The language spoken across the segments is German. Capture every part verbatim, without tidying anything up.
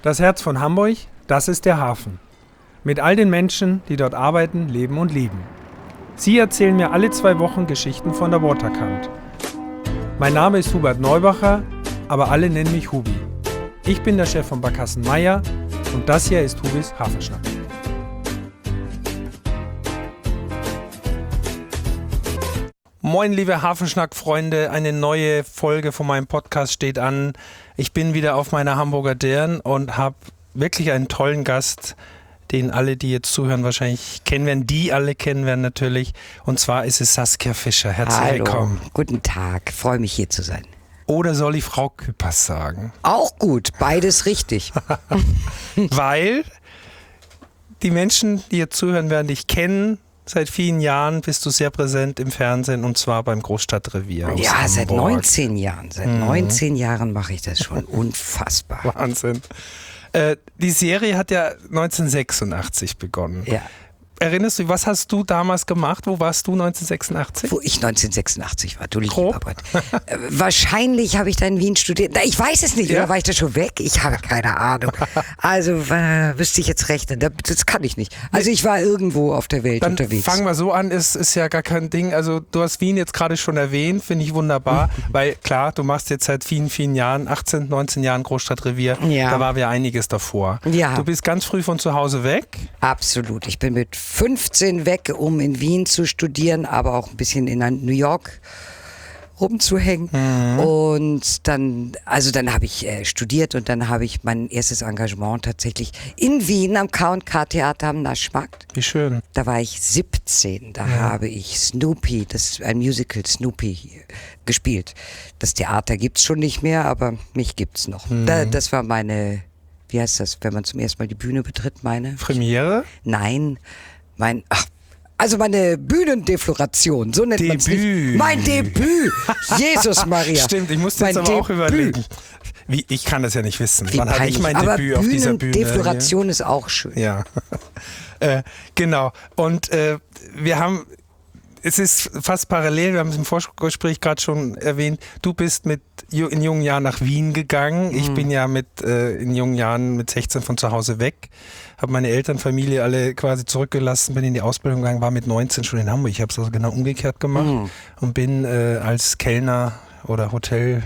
Das Herz von Hamburg, das ist der Hafen. Mit all den Menschen, die dort arbeiten, leben und lieben. Sie erzählen mir alle zwei Wochen Geschichten von der Waterkant. Mein Name ist Hubert Neubacher, aber alle nennen mich Hubi. Ich bin der Chef von Barkassen Meier und das hier ist Hubis Hafenschnack. Moin, liebe Hafenschnack-Freunde, eine neue Folge von meinem Podcast steht an. Ich bin wieder auf meiner Hamburger Dirn und habe wirklich einen tollen Gast, den alle, die jetzt zuhören, wahrscheinlich kennen werden, die alle kennen werden natürlich. Und zwar ist es Saskia Fischer. Herzlich Hallo, willkommen. Guten Tag, freue mich hier zu sein. Oder soll ich Frau Küppers sagen? Auch gut, beides richtig. Weil die Menschen, die jetzt zuhören werden, dich kennen. Seit vielen Jahren bist du sehr präsent im Fernsehen und zwar beim Großstadtrevier. Aus ja, Hamburg. seit neunzehn Jahren. Seit mhm. neunzehn Jahren mache ich das schon. Unfassbar. Wahnsinn. Äh, die Serie hat ja neunzehnhundertsechsundachtzig begonnen. Ja. Erinnerst du, was hast du damals gemacht? Wo warst du neunzehnhundertsechsundachtzig? Wo ich neunzehnhundertsechsundachtzig war, du lieber Grob? Gott. äh, wahrscheinlich habe ich da in Wien studiert. Na, ich weiß es nicht, Ja? oder war ich da schon weg? Ich habe keine Ahnung. Also äh, müsste ich jetzt rechnen. Das kann ich nicht. Also ich war irgendwo auf der Welt Dann unterwegs. fangen wir so an, ist, ist ja gar kein Ding. Also du hast Wien jetzt gerade schon erwähnt, finde ich wunderbar, weil klar, du machst jetzt seit vielen, vielen Jahren, achtzehn, neunzehn Jahren Großstadtrevier, Ja. da war ja einiges davor. Ja. Du bist ganz früh von zu Hause weg. Absolut. Ich bin mit fünfzehn weg, um in Wien zu studieren, aber auch ein bisschen in New York rumzuhängen. Mhm. Und dann, also dann habe ich äh, studiert und dann habe ich mein erstes Engagement tatsächlich in Wien am K und K Theater am Naschmarkt. Wie schön. Da war ich siebzehn, da Ja. habe ich Snoopy, das ist ein Musical Snoopy, gespielt. Das Theater gibt's schon nicht mehr, aber mich gibt's noch. Mhm. Da, das war meine, wie heißt das, wenn man zum ersten Mal die Bühne betritt, meine? Premiere? Nein, mein, ach, also meine Bühnendefloration, so nennt man es Debüt. nicht. Mein Debüt, Jesus Maria. Stimmt, ich musste jetzt Mein aber auch Debüt. überlegen. Wie, ich kann das ja nicht wissen. Wie Wann hatte ich peinlich. mein aber Debüt auf dieser Bühne? Bühnendefloration ist auch schön. Ja, äh, genau. Und äh, wir haben, es ist fast parallel, wir haben es im Vorgespräch gerade schon erwähnt, du bist mit ju- in jungen Jahren nach Wien gegangen. Ich Mhm. bin ja mit äh, in jungen Jahren mit sechzehn von zu Hause weg, habe meine Eltern, Familie alle quasi zurückgelassen, bin in die Ausbildung gegangen, war mit neunzehn schon in Hamburg. Ich habe es also genau umgekehrt gemacht Mhm. und bin äh, als Kellner oder Hotelkellner,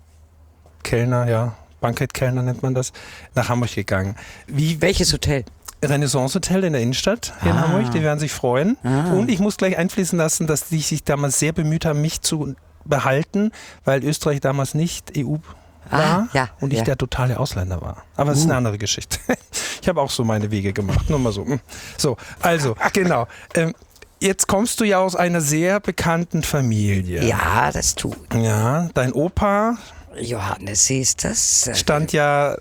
ja, Bankettkellner nennt man das, nach Hamburg gegangen. Wie, Welches Hotel? Renaissance Hotel in der Innenstadt hier in Ah. Hamburg, die werden sich freuen. Ah. Und ich muss gleich einfließen lassen, dass die sich damals sehr bemüht haben, mich zu behalten, weil Österreich damals nicht E U war Ah, ja, und ich ja. der totale Ausländer war. Aber es ist Uh. eine andere Geschichte. Ich habe auch so meine Wege gemacht, nur mal so. So, also, genau. Ähm, jetzt kommst du ja aus einer sehr bekannten Familie. Ja, das tut. Ja, dein Opa Johannes hieß das. stand ja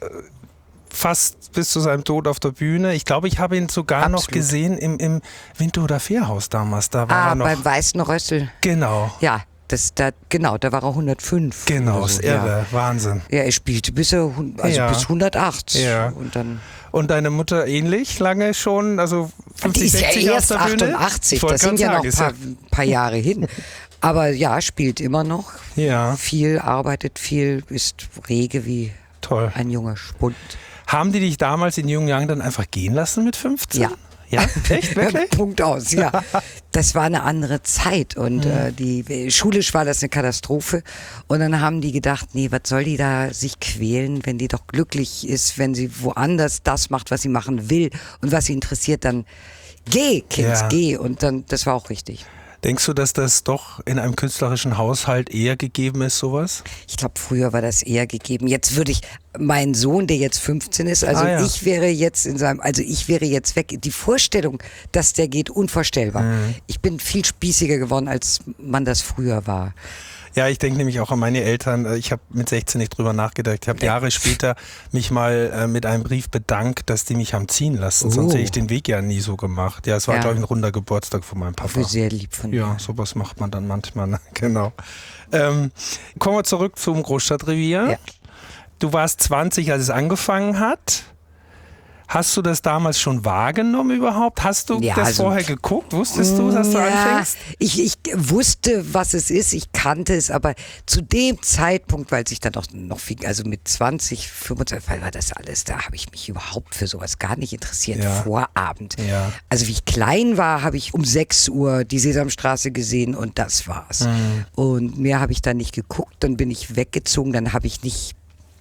fast bis zu seinem Tod auf der Bühne. Ich glaube, ich habe ihn sogar noch Absolut. gesehen im, im Winterhuder Fährhaus damals. Da war Ah, er noch. beim Weißen Rössel. Genau, Ja, das, da, genau, da war er hundertfünf. genau, oder ist so, irre, ja. Wahnsinn. Ja, er spielte bis, er, hun- also Ja. bis hundertacht. Ja. Und dann. Und deine Mutter ähnlich lange schon, also fünfzig, Die ist ja sechzig auf erst der Bühne? achtundachtzig, Ich wollte das sind gerade ja noch sagen, ein ist paar, paar Jahre hin. Aber ja, spielt immer noch. Ja, Viel, arbeitet viel, ist rege wie toll. ein junger Spund. Haben die dich damals in jungen Jahren dann einfach gehen lassen mit fünfzehn? Ja. Ja, echt, wirklich? Punkt aus, ja. Das war eine andere Zeit und äh, die schulisch war das eine Katastrophe und dann haben die gedacht, nee, was soll die da sich quälen, wenn die doch glücklich ist, wenn sie woanders das macht, was sie machen will und was sie interessiert, dann geh, Kind, Ja. geh und dann, das war auch richtig. Denkst du, dass das doch in einem künstlerischen Haushalt eher gegeben ist, sowas? Ich glaube, früher war das eher gegeben. Jetzt würde ich, mein Sohn, der jetzt fünfzehn ist, also Ah, ja. ich wäre jetzt in seinem, also ich wäre jetzt weg. Die Vorstellung, dass der geht, unvorstellbar. Mhm. Ich bin viel spießiger geworden, als man das früher war. Ja, ich denke nämlich auch an meine Eltern. Ich habe mit sechzehn nicht drüber nachgedacht. Ich habe Jahre später mich mal äh, mit einem Brief bedankt, dass die mich haben ziehen lassen. Oh. Sonst hätte ich den Weg ja nie so gemacht. Ja, es war, Ja. glaube ich, ein runder Geburtstag von meinem Papa. Für sehr lieb von Ja, dir. sowas macht man dann manchmal. Ne? Genau. Ähm, kommen wir zurück zum Großstadtrevier. Ja. Du warst zwanzig, als es angefangen hat. Hast du das damals schon wahrgenommen überhaupt? Hast du Ja, das also- vorher geguckt? Wusstest du, dass du Ja, anfängst? ich, ich wusste, was es ist, ich kannte es, aber zu dem Zeitpunkt, weil sich dann noch, noch viel, also mit zwanzig, fünfundzwanzig war das alles, da habe ich mich überhaupt für sowas gar nicht interessiert, Ja. Vorabend. Ja. Also wie ich klein war, habe ich um sechs Uhr die Sesamstraße gesehen und das war's. Mhm. Und mehr habe ich dann nicht geguckt, dann bin ich weggezogen, dann habe ich nicht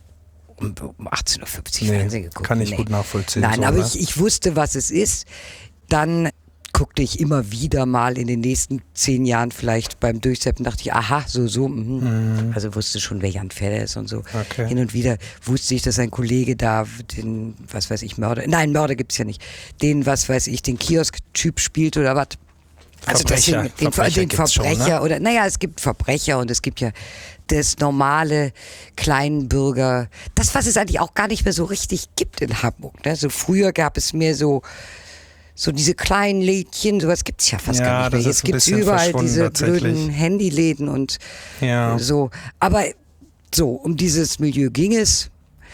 um, um achtzehn Uhr fünfzig Nee, Fernsehen geguckt. kann ich gut nachvollziehen, Nein, so, aber ne? ich, ich wusste, was es ist. Dann guckte ich immer wieder mal in den nächsten zehn Jahren vielleicht beim Durchseppen, dachte ich, aha, so, so, mhm. Also wusste schon, wer Jan Fedder ist und so. Okay. Hin und wieder wusste ich, dass ein Kollege da den, was weiß ich, Mörder, nein, Mörder gibt's ja nicht, den, was weiß ich, den Kiosk-Typ spielt oder was. Also Verbrecher. deswegen, den Verbrecher den gibt's schon, Verbrecher ne? oder, naja, es gibt Verbrecher und es gibt ja das normale Kleinbürger, das, was es eigentlich auch gar nicht mehr so richtig gibt in Hamburg. Ne? So früher gab es mehr so, so diese kleinen Lädchen, sowas gibt's ja fast Ja, gar nicht mehr. das Jetzt ist ein gibt's bisschen überall verschwunden diese tatsächlich. blöden Handyläden und Ja. so. Aber so, um dieses Milieu ging es.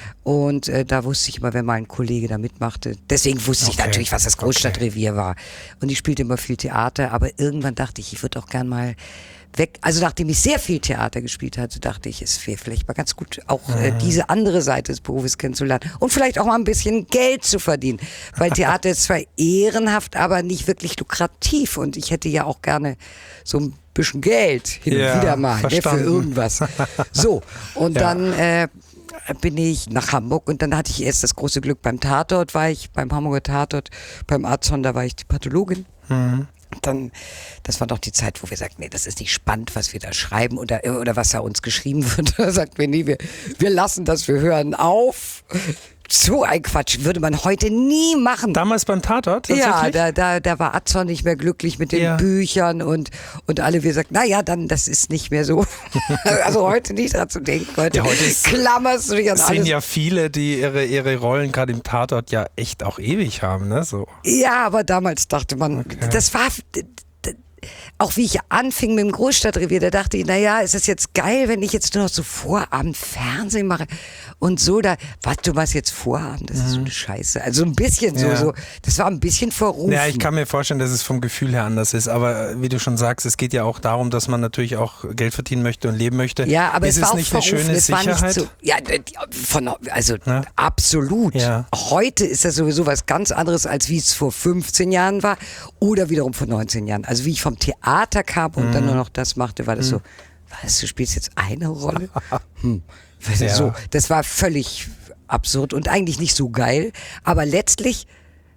Und äh, da wusste ich immer, wenn mal ein Kollege da mitmachte. Deswegen wusste ich Okay, natürlich, was das Großstadtrevier war. Und ich spielte immer viel Theater, aber irgendwann dachte ich, ich würde auch gern mal weg. Also nachdem ich sehr viel Theater gespielt hatte, dachte ich, es wäre vielleicht mal ganz gut, auch äh, diese andere Seite des Berufes kennenzulernen. Und vielleicht auch mal ein bisschen Geld zu verdienen. Weil Theater ist zwar ehrenhaft, aber nicht wirklich lukrativ. Und ich hätte ja auch gerne so ein bisschen Geld hin Ja, und wieder mal, ne, für verstanden. irgendwas. So, und Ja. dann äh, bin ich nach Hamburg und dann hatte ich erst das große Glück, beim Tatort war ich, beim Hamburger Tatort, beim Arzon, da war ich die Pathologin. Mhm. Dann, das war doch die Zeit, wo wir sagten, nee, das ist nicht spannend, was wir da schreiben oder, oder was da uns geschrieben wird. Da sagten wir, nee, wir, wir lassen das, wir hören auf. So ein Quatsch würde man heute nie machen. Damals beim Tatort? Ja, tatsächlich? da, da, da war Atzon nicht mehr glücklich mit den Ja. Büchern und, und alle wir sagten, naja, dann, das ist nicht mehr so. Also heute nicht dran zu denken. Heute, Ja, heute ist- klammerst du dich an Es sind alles. ja viele, die ihre, ihre Rollen gerade im Tatort ja echt auch ewig haben, ne? So. Ja, aber damals dachte man, das war, d- d- auch wie ich anfing mit dem Großstadtrevier, da dachte ich, naja, ist das jetzt geil, wenn ich jetzt nur noch so Vorabend Fernsehen mache und so, da, was, du machst jetzt Vorabend, das ist so eine Scheiße. Also ein bisschen so, Ja. so, das war ein bisschen verrufen. Ja, ich kann mir vorstellen, dass es vom Gefühl her anders ist, aber äh, wie du schon sagst, es geht ja auch darum, dass man natürlich auch Geld verdienen möchte und leben möchte. Ja, aber ist es war auch nicht eine verrufen. schöne Es war Sicherheit? nicht so, ja, von, also Ne? absolut. Ja. Heute ist das sowieso was ganz anderes, als wie es vor fünfzehn Jahren war oder wiederum vor neunzehn Jahren. Also wie ich vom Theater kam und Mhm. dann nur noch das machte, war das so, was, du spielst jetzt eine Rolle? Hm. Weißt du, Ja. So, das war völlig absurd und eigentlich nicht so geil, aber letztlich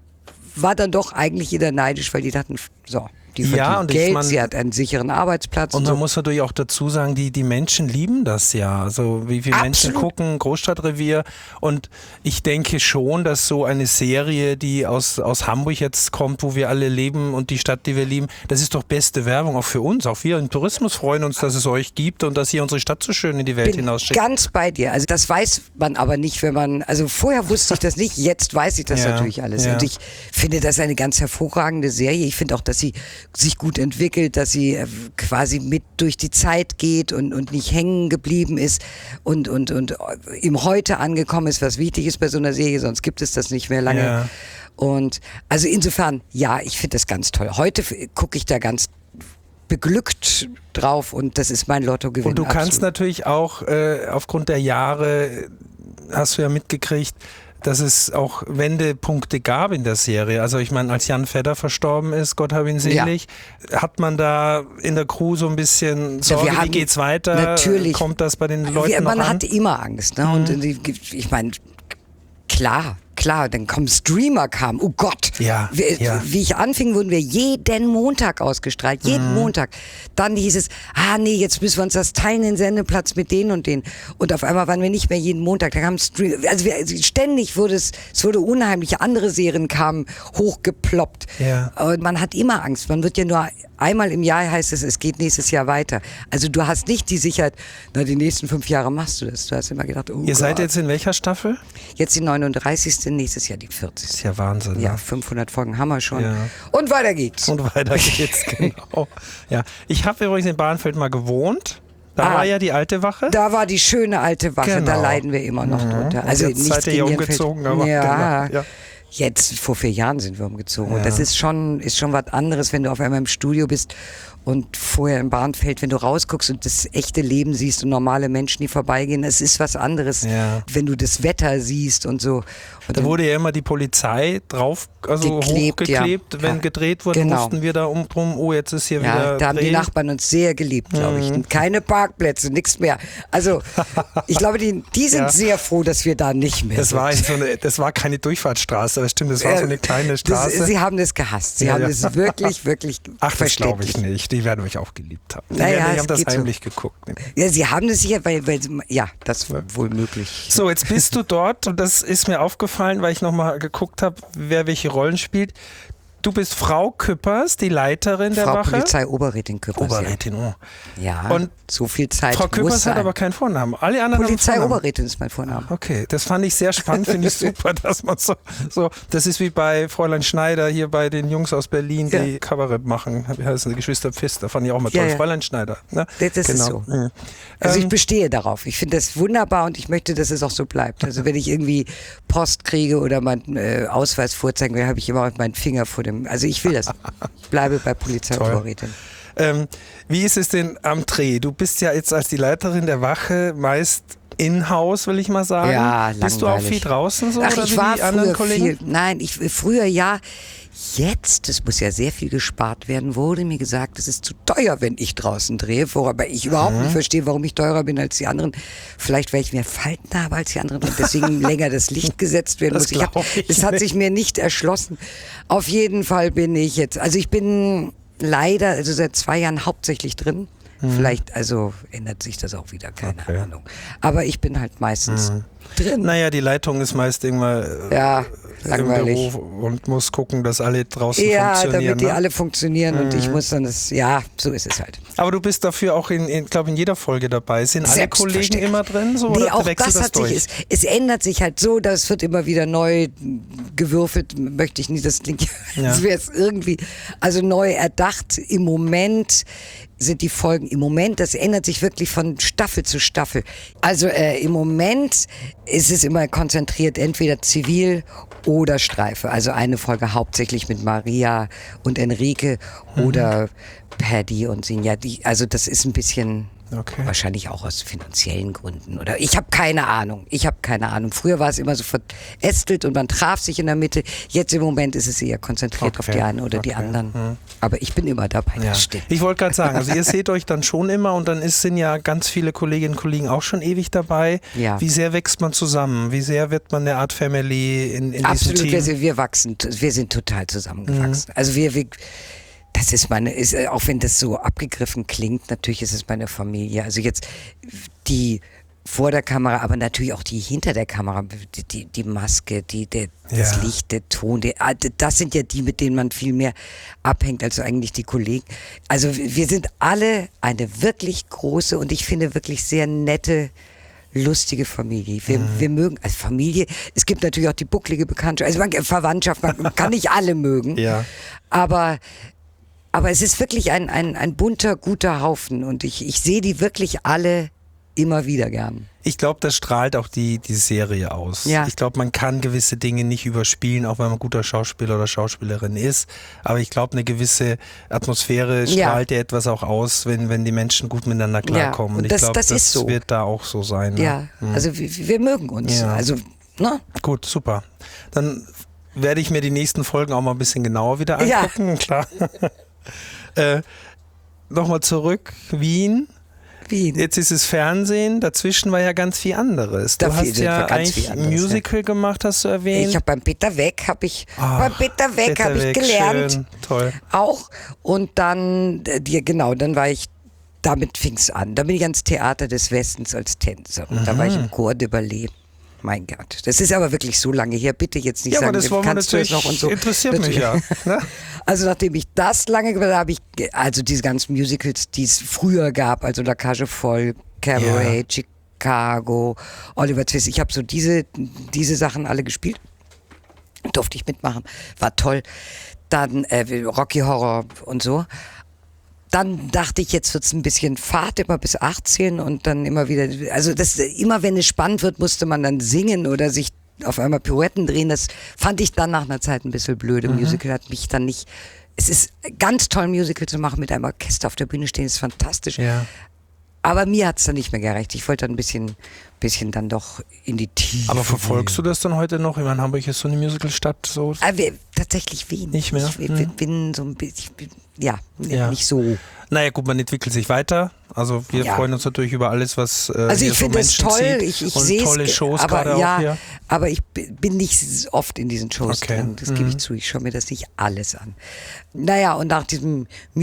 war dann doch eigentlich jeder neidisch, weil die dachten, so, die Ja, verdient und ich Geld, mein- sie hat einen sicheren Arbeitsplatz. Und und man so. muss natürlich auch dazu sagen, die, die Menschen lieben das ja. Also wie viele Menschen Absolut. gucken Großstadtrevier. Und ich denke schon, dass so eine Serie, die aus, aus Hamburg jetzt kommt, wo wir alle leben und die Stadt, die wir lieben, das ist doch beste Werbung auch für uns. Auch wir im Tourismus freuen uns, dass es euch gibt und dass ihr unsere Stadt so schön in die Welt Bin hinausschickt. ganz bei dir. Also das weiß man aber nicht, wenn man, also vorher wusste ich das nicht, jetzt weiß ich das Ja, natürlich alles. ja. Und ich finde das eine ganz hervorragende Serie. Ich finde auch, dass sie sich gut entwickelt, dass sie äh, quasi mit durch die Zeit geht und, und nicht hängen geblieben ist und, und, und im Heute angekommen ist, was wichtig ist bei so einer Serie, sonst gibt es das nicht mehr lange. Ja. Und also insofern, ja, ich finde das ganz toll. Heute gucke ich da ganz beglückt drauf und das ist mein Lottogewinn. Und du kannst absolut. natürlich auch äh, aufgrund der Jahre, äh, hast du ja mitgekriegt, dass es auch Wendepunkte gab in der Serie. Also ich meine, als Jan Fedder verstorben ist, Gott hab ihn selig, hat man da in der Crew so ein bisschen Sorge, wir wie hatten- geht's weiter? natürlich. Kommt das bei den Leuten Wir, noch man an? hat immer Angst, ne? Und die- ich meine, klar, klar, dann kommen Streamer kamen. Oh Gott. Ja, wie, ja. wie ich anfing, wurden wir jeden Montag ausgestrahlt. Jeden Mhm. Montag. Dann hieß es, ah nee, jetzt müssen wir uns das teilen, den Sendeplatz mit denen und denen. Und auf einmal waren wir nicht mehr jeden Montag. Da kam Stream, also wir, also ständig wurde es, es wurde unheimlich. Andere Serien kamen hochgeploppt. Ja. Und man hat immer Angst. Man wird ja nur einmal im Jahr heißt es, es geht nächstes Jahr weiter. Also du hast nicht die Sicherheit, na die nächsten fünf Jahre machst du das. Du hast immer gedacht, oh Ihr seid Gott. jetzt in welcher Staffel? Jetzt die neununddreißigste, nächstes Jahr die Das vierzigste. ist ja Wahnsinn. Ja, Ne? fünfhundert Folgen haben wir schon. Ja. Und weiter geht's. Und weiter geht's, genau. Ja. Ich habe übrigens in Bahnfeld mal gewohnt. Da Ah. war ja die alte Wache. Da war die schöne alte Wache, da Genau. leiden wir immer noch Mhm. drunter. Und Also jetzt nicht seid ihr ja gegen Jenfeld. umgezogen, aber ja, genau, ja. Jetzt, vor vier Jahren sind wir umgezogen. Ja. Und das ist schon, ist schon was anderes, wenn du auf einmal im Studio bist und vorher im Bahnfeld, wenn du rausguckst und das echte Leben siehst und normale Menschen, die vorbeigehen. Es ist was anderes, Ja. wenn du das Wetter siehst und so. Und Da wurde ja immer die Polizei drauf, also Geklebt, hochgeklebt, ja. wenn Ja. gedreht wurde, Genau. mussten wir da um drum, oh, jetzt ist hier ja, wieder da haben die Dreh. Nachbarn uns sehr geliebt, glaube ich. Mhm. Keine Parkplätze, nichts mehr. Also ich glaube, die, die sind Ja. sehr froh, dass wir da nicht mehr Das sind. war, so eine, das war keine Durchfahrtsstraße, das stimmt, das war so eine kleine Das, Straße. sie haben das gehasst. Sie Ja, haben ja. das wirklich, wirklich Ach, das glaube ich versteckt. nicht. Die werden mich auch geliebt haben. Die, Naja, werden, die es haben das geht so. heimlich geguckt. Ja, sie haben das sicher, weil, weil sie- ja, das war wohl möglich. So, jetzt bist du dort und das ist mir aufgefallen, weil ich nochmal geguckt habe, wer welche Rollen spielt. Du bist Frau Küppers, die Leiterin der Frau Wache. Polizeioberrätin Küppers. Oberrätin, oh. Ja, ja Und so viel Zeit Frau muss Küppers sein. hat aber keinen Vornamen. Alle anderen haben Vornamen. Polizeioberrätin ist mein Vorname. Okay, das fand ich sehr spannend, finde ich super, dass man so, so, das ist wie bei Fräulein Schneider hier bei den Jungs aus Berlin, die Ja. Kabarett machen. Wie heißen die? Geschwister Pfister, fand ich auch mal toll. Ja, ja. Fräulein Schneider. Ne? Das, das ist Genau. so. Mhm. Also ich Ähm, bestehe darauf. Ich finde das wunderbar und ich möchte, dass es auch so bleibt. Also wenn ich irgendwie Post kriege oder meinen äh, Ausweis vorzeigen will, habe ich immer meinen Finger vor dem. Also ich will das. Ich bleibe bei Polizeioberrätin. Ähm, wie ist es denn am Dreh? Du bist ja jetzt als die Leiterin der Wache meist in-house, will ich mal sagen. Ja, Bist du auch langweilig. viel draußen so Ach, oder ich wie war die anderen früher Kollegen? viel. Nein, ich früher ja. Jetzt, es muss ja sehr viel gespart werden, wurde mir gesagt, es ist zu teuer, wenn ich draußen drehe, wobei ich überhaupt Mhm. nicht verstehe, warum ich teurer bin als die anderen. Vielleicht, weil ich mehr Falten habe als die anderen und deswegen länger das Licht gesetzt werden Das muss. Ich hab, glaub ich es hat nicht. sich mir nicht erschlossen. Auf jeden Fall bin ich jetzt, also ich bin leider, also seit zwei Jahren hauptsächlich drin. Vielleicht, also ändert sich das auch wieder, keine Okay. Ahnung. Aber ich bin halt meistens drin. Naja, die Leitung ist meist irgendwann äh, Ja, im langweilig. Büro und muss gucken, dass alle draußen Ja, funktionieren. damit die ne? alle funktionieren und ich muss dann das, ja, so ist es halt. Aber du bist dafür auch in, in glaube in jeder Folge dabei. Sind alle Kollegen Selbstverständlich. immer drin? So, Nee, oder auch wechselt das das hat durch? sich, es, es ändert sich halt so, das wird immer wieder neu gewürfelt, möchte ich nicht, das klingt, Ja. als wäre es irgendwie, also neu erdacht. Im Moment sind die Folgen, im Moment, das ändert sich wirklich von Staffel zu Staffel. Also äh, im Moment ist es immer konzentriert, entweder zivil oder Streife. Also eine Folge hauptsächlich mit Maria und Enrique Mhm. oder Paddy und Sinja. Die, also das ist ein bisschen... Okay. Wahrscheinlich auch aus finanziellen Gründen. Oder ich habe keine Ahnung. Ich habe keine Ahnung. Früher war es immer so verästelt und man traf sich in der Mitte. Jetzt im Moment ist es eher konzentriert auf Okay, die einen oder die okay, anderen. hm. Aber ich bin immer dabei. Ja. Das stimmt. Ich wollte gerade sagen, also ihr seht euch dann schon immer und dann ist, sind ja ganz viele Kolleginnen und Kollegen auch schon ewig dabei. Ja. Wie sehr wächst man zusammen? Wie sehr wird man eine Art Family in, in Absolut. diesem Wir, Team? sind- wir wachsen. Wir sind total zusammengewachsen. Also wir, wir das ist meine, ist, äh, auch wenn das so abgegriffen klingt, natürlich ist es meine Familie. Also jetzt die vor der Kamera, aber natürlich auch die hinter der Kamera, die, die, die Maske, die, der, das Ja. Licht, der Ton, der, ah, das sind ja die, mit denen man viel mehr abhängt als eigentlich die Kollegen. Also wir sind alle eine wirklich große und ich finde wirklich sehr nette, lustige Familie. Wir, Mhm. wir mögen, als Familie, es gibt natürlich auch die bucklige Bekanntschaft, also man, Verwandtschaft, man kann nicht alle mögen, Ja. aber aber es ist wirklich ein, ein, ein bunter, guter Haufen und ich, ich sehe die wirklich alle immer wieder gern. Ich glaube, das strahlt auch die, die Serie aus. Ja. Ich glaube, man kann gewisse Dinge nicht überspielen, auch wenn man guter Schauspieler oder Schauspielerin ist. Aber ich glaube, eine gewisse Atmosphäre Ja. strahlt ja etwas auch aus, wenn, wenn die Menschen gut miteinander klarkommen. und Und ich das- glaube, das das, ist so. wird da auch so sein. Ne? Ja, also wir, wir mögen uns. Ja. Also, ne? Gut, super. Dann werde ich mir die nächsten Folgen auch mal ein bisschen genauer wieder Ja. angucken, klar. äh, Nochmal zurück, Wien. Wie? Jetzt ist es Fernsehen, dazwischen war ja ganz viel anderes. Du Dafür hast sind ja wir ganz eigentlich viel ein anderes, Musical gemacht, hast du erwähnt. Ich habe beim Peter Weg, habe ich, Ach, beim Peter Weg Peter habe ich Weg, gelernt. schön, toll. Auch. Und dann, äh, die, genau, dann war ich, damit fing es an. Dann bin ich ans Theater des Westens als Tänzerin. Da war ich im Chor de Ballet. Mein Gott. Das ist aber wirklich so lange her. Bitte jetzt nicht Ja, sagen, aber das wollen wir kannst du es natürlich, noch und so. interessiert mich ja. Ne? Also nachdem ich das lange gemacht habe, habe ich, ge- also diese ganzen Musicals, die es früher gab, also La Cage Folle, Cabaret, Chicago, Oliver Twist, ich habe so diese, diese Sachen alle gespielt. Durfte ich mitmachen. War toll. Dann äh, Rocky Horror und so. Dann dachte ich, jetzt wird's ein bisschen Fahrt, immer bis achtzehn und dann immer wieder, also das, immer wenn es spannend wird, musste man dann singen oder sich auf einmal Pirouetten drehen, das fand ich dann nach einer Zeit ein bisschen blöde. Mhm. Musical hat mich dann nicht, es ist ganz toll, ein Musical zu machen, mit einem Orchester auf der Bühne stehen, ist fantastisch. Ja. Aber mir hat es dann nicht mehr gereicht. Ich wollte dann ein bisschen, bisschen dann doch in die Tiefe. Aber verfolgst du das dann heute noch? Ich meine, Hamburg ist so eine Musicalstadt. So. Aber tatsächlich wenig. Nicht mehr? Ich hm. bin so ein bisschen, ja, ja, nicht so. Naja gut, man entwickelt sich weiter. Also wir ja. freuen uns natürlich über alles, was äh, Also ich so finde es toll, ich, ich sehe tolle Shows aber, gerade ja, auch hier. Aber ich bin nicht oft in diesen Shows okay. drin, das mhm. gebe ich zu. Ich schaue mir das nicht alles an. Naja, und nach diesem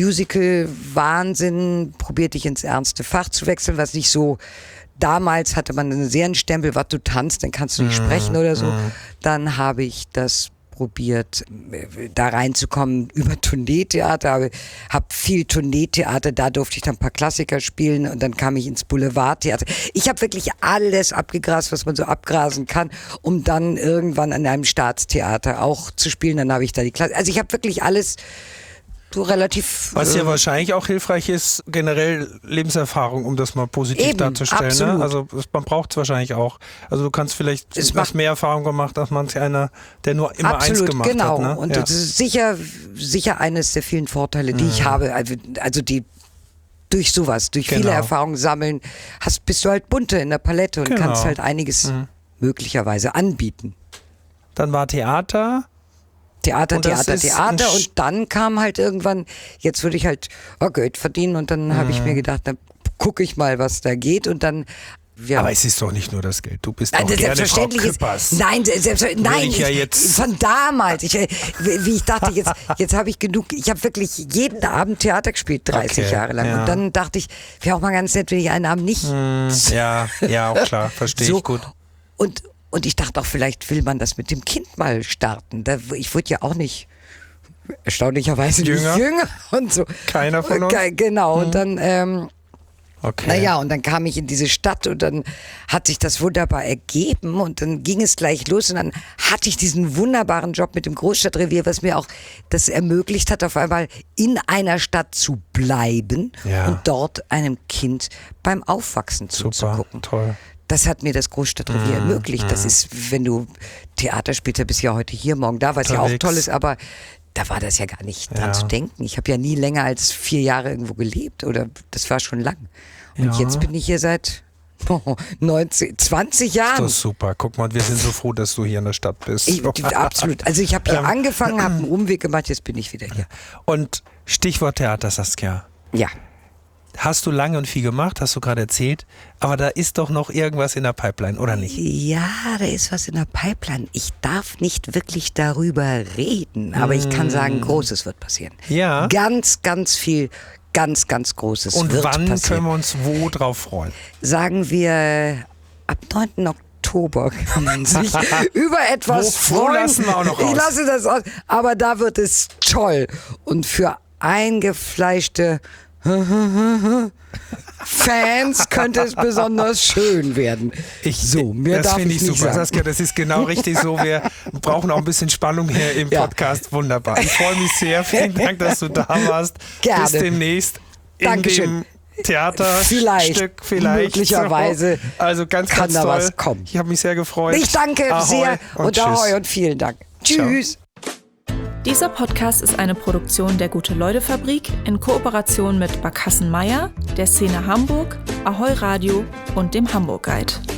Musical-Wahnsinn probierte ich ins ernste Fach zu wechseln, was nicht so... Damals hatte man einen sehr einen Stempel, was du tanzt, dann kannst du nicht mhm. sprechen oder so. Mhm. Dann habe ich das probiert, da reinzukommen über Tourneetheater, habe hab viel Tourneetheater, da durfte ich dann ein paar Klassiker spielen und dann kam ich ins Boulevardtheater. Ich habe wirklich alles abgegrast, was man so abgrasen kann, um dann irgendwann an einem Staatstheater auch zu spielen. Dann habe ich da die Klasse. Also ich habe wirklich alles so relativ... Was ja äh, wahrscheinlich auch hilfreich ist, generell Lebenserfahrung, um das mal positiv eben, darzustellen. absolut. Ne? Also man braucht es wahrscheinlich auch. Also du kannst vielleicht es hast mehr Erfahrung gemacht, als manch einer, der nur immer absolut, eins gemacht genau. hat. Ne? Und ja. das ist sicher, sicher eines der vielen Vorteile, die mhm. ich habe. Also die durch sowas, durch genau. viele Erfahrungen sammeln, hast, bist du halt bunter in der Palette und genau. kannst halt einiges mhm. möglicherweise anbieten. Dann war Theater... Theater, Theater, Theater und dann kam halt irgendwann, jetzt würde ich halt oh, Geld verdienen und dann mhm. habe ich mir gedacht, dann gucke ich mal, was da geht und dann... Ja. Aber es ist doch nicht nur das Geld, du bist nein, doch gerne selbstverständlich Frau ist, Küppers. Nein, selbstverständlich, nein, ich ja ich, jetzt von damals, ich, wie ich dachte, jetzt, jetzt habe ich genug, ich habe wirklich jeden Abend Theater gespielt, dreißig okay, Jahre lang ja. und dann dachte ich, wäre auch mal ganz nett, wenn ich einen Abend nicht... Mm, ja, ja, auch klar, verstehe so, ich gut. Und, und ich dachte auch, vielleicht will man das mit dem Kind mal starten, da, ich wurde ja auch nicht... erstaunlicherweise jünger. jünger und so. Keiner von uns? Genau, mhm. und dann, ähm, okay. naja, und dann kam ich in diese Stadt und dann hat sich das wunderbar ergeben und dann ging es gleich los und dann hatte ich diesen wunderbaren Job mit dem Großstadtrevier, was mir auch das ermöglicht hat, auf einmal in einer Stadt zu bleiben ja. und dort einem Kind beim Aufwachsen zuzugucken. Super, toll. Das hat mir das Großstadtrevier mhm. ermöglicht. Das ist, wenn du Theater spielst, bist ja heute hier, morgen da, was Unterwegs. ja auch toll ist, aber da war das ja gar nicht dran ja. zu denken. Ich habe ja nie länger als vier Jahre irgendwo gelebt oder das war schon lang. Und ja. jetzt bin ich hier seit oh, neunzehn, zwanzig Jahren. Das ist super. Guck mal, wir sind so froh, dass du hier in der Stadt bist. Ich, absolut. Also ich habe hier ähm, angefangen, habe einen Umweg gemacht, jetzt bin ich wieder hier. Und Stichwort Theater, Saskia. Ja. Hast du lange und viel gemacht, hast du gerade erzählt, aber da ist doch noch irgendwas in der Pipeline, oder nicht? Ja, da ist was in der Pipeline. Ich darf nicht wirklich darüber reden, aber mm. ich kann sagen, Großes wird passieren. Ja. Ganz, ganz viel, ganz, ganz Großes und wird passieren. Und wann können wir uns wo drauf freuen? Sagen wir ab neunten Oktober kann man sich über etwas wo, wo freuen. Lassen wir auch noch aus. Ich lasse das aus, aber da wird es toll. Und für eingefleischte Fans könnte es besonders schön werden. Ich, so, mir das finde ich nicht super, sagen. Saskia, das ist genau richtig so. Wir brauchen auch ein bisschen Spannung hier im ja. Podcast. Wunderbar. Ich freue mich sehr. Vielen Dank, dass du da warst. Gerne. Bis demnächst in Dankeschön. dem Theaterstück vielleicht, vielleicht. Möglicherweise also ganz, kann ganz da toll. was kommen. Ich habe mich sehr gefreut. Ich danke Ahoi sehr und, und Ahoi und vielen Dank. Tschüss. Ciao. Dieser Podcast ist eine Produktion der Gute-Leute-Fabrik in Kooperation mit Barkassen Meier, der Szene Hamburg, Ahoi Radio und dem Hamburg Guide.